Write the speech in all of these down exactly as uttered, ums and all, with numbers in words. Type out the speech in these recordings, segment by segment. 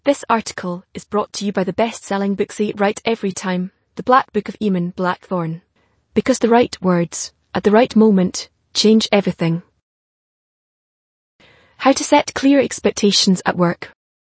This article is brought to you by the best-selling book Say It Right Every Time, The Black Book of Eamon Blackthorne. Because the right words, at the right moment, change everything. How to set clear expectations at work.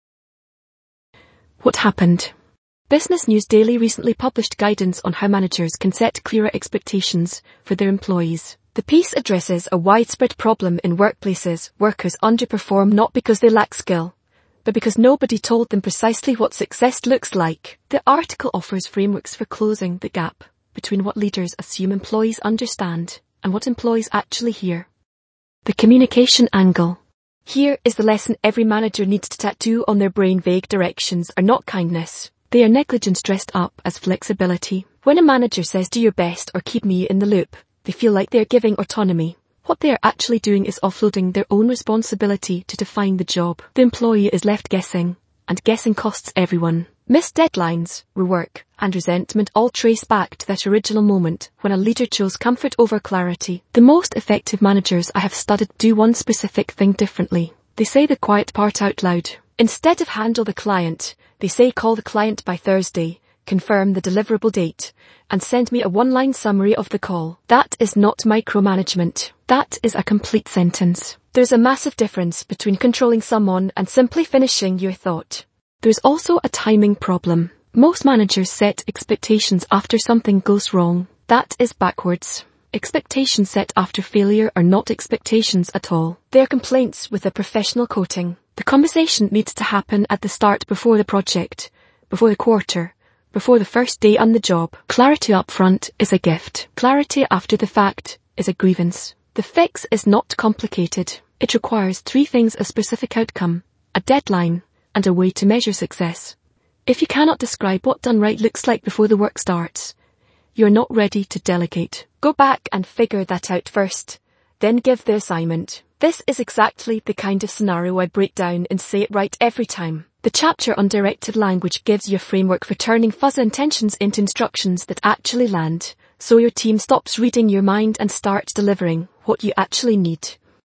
What happened? Business News Daily recently published guidance on how managers can set clearer expectations for their employees. The piece addresses a widespread problem in workplaces. Workers underperform not because they lack skill, but because nobody told them precisely what success looks like. The article offers frameworks for closing the gap between what leaders assume employees understand and what employees actually hear. The communication angle. Here is the lesson every manager needs to tattoo on their brain. Vague directions are not kindness. They are negligence dressed up as flexibility. When a manager says do your best or keep me in the loop, they feel like they are giving autonomy. What they are actually doing is offloading their own responsibility to define the job. The employee is left guessing, and guessing costs everyone. Missed deadlines, rework, and resentment all trace back to that original moment when a leader chose comfort over clarity. The most effective managers I have studied do one specific thing differently. They say the quiet part out loud. Instead of handle the client, they say call the client by Thursday, confirm the deliverable date, and send me a one-line summary of the call. That is not micromanagement. That is a complete sentence. There's a massive difference between controlling someone and simply finishing your thought. There's also a timing problem. Most managers set expectations after something goes wrong. That is backwards. Expectations set after failure are not expectations at all. They are complaints with a professional coating. The conversation needs to happen at the start, before the project, before the quarter, before the first day on the job. Clarity up front is a gift. Clarity after the fact is a grievance. The fix is not complicated. It requires three things: a specific outcome, a deadline, and a way to measure success. If you cannot describe what done right looks like before the work starts, you're not ready to delegate. Go back and figure that out first, then give the assignment. This is exactly the kind of scenario I break down in Say It Right Every Time. The chapter on directed language gives you a framework for turning fuzzy intentions into instructions that actually land, so your team stops reading your mind and starts delivering what you actually need.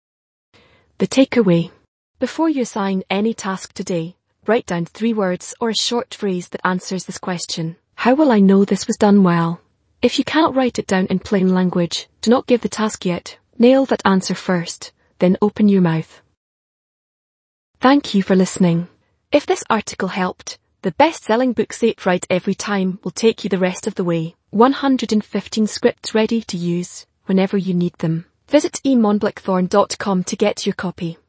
The takeaway. Before you assign any task today, write down three words or a short phrase that answers this question. How will I know this was done well? If you cannot write it down in plain language, do not give the task yet. Nail that answer first, then open your mouth. Thank you for listening. If this article helped, the best-selling book Say It Right Every Time will take you the rest of the way. one hundred fifteen scripts ready to use whenever you need them. Visit eamon blackthorne dot com to get your copy.